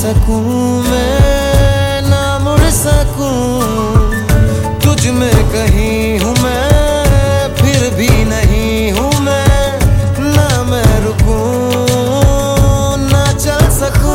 सकूं मैं, ना मुड़ सकूं। तुझ में कहीं हूँ मैं, फिर भी नहीं हूँ मैं। ना मैं रुकूं, ना चल सकूं।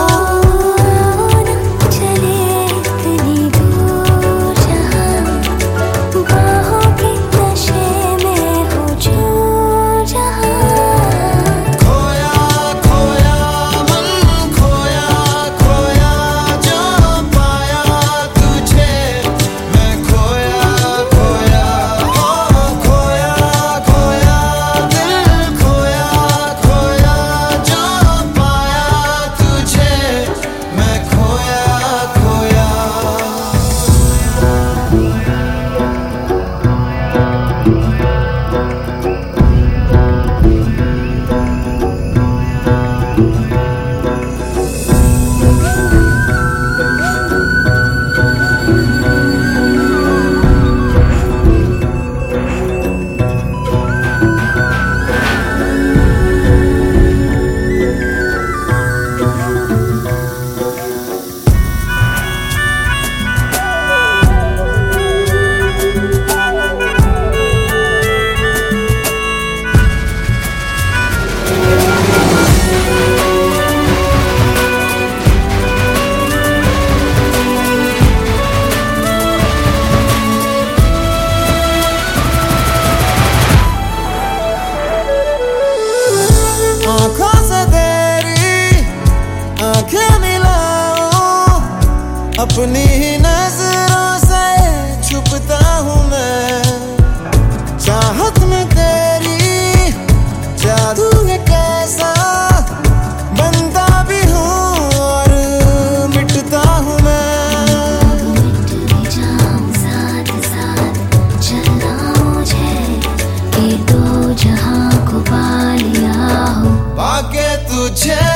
आँखों से तेरी आँखें मिलाऊं, अपनी ही नजरों से छुपता हूँ मैं। चाहत में तेरी जादू है कैसा, बनता भी हूँ और मिटता हूँ मैं। मिट भी जाऊं साथ साथ, चलना मुझे ये दो जहां को पा लिया हो। पाके तुझे